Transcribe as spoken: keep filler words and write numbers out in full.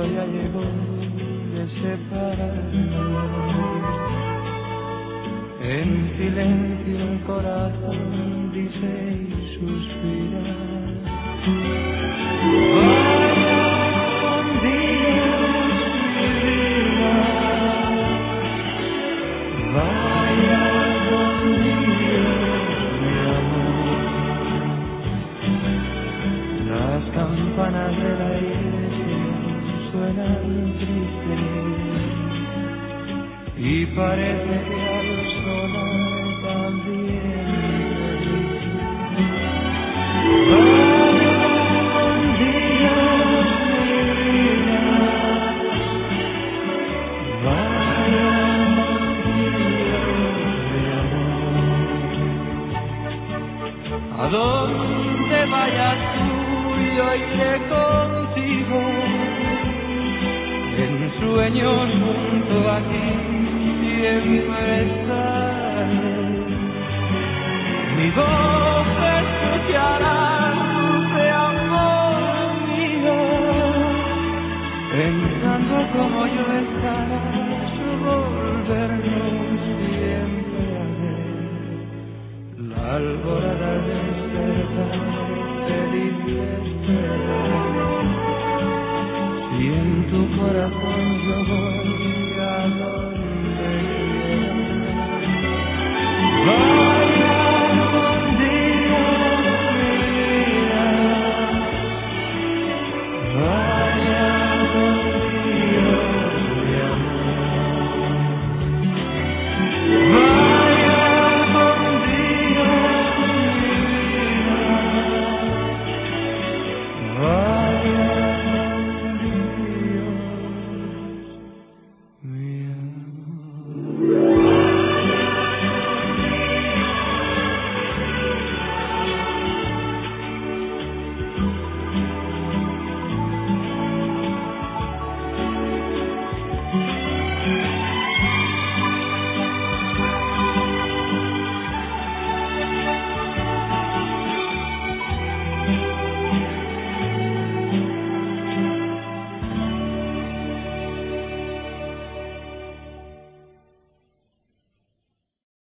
ya llegó de separarnos. En silencio el corazón dice y suspira. Vaya con Dios, mi vida. Vaya con Dios, mi amor. Las campanas de la iglesia suenan tristes y parece que al sonar también vaya con Dios, mi vida. Vaya con Dios, mi amor. A donde vayas tú yo iré contigo, en sueños junto a ti siempre estaré. Mi voz escuchará de amor mío, pensando como yo estarás, volvernos siempre a ver. La alborada despertar, feliz espera. Y en tu corazón yo voy a donde quiera.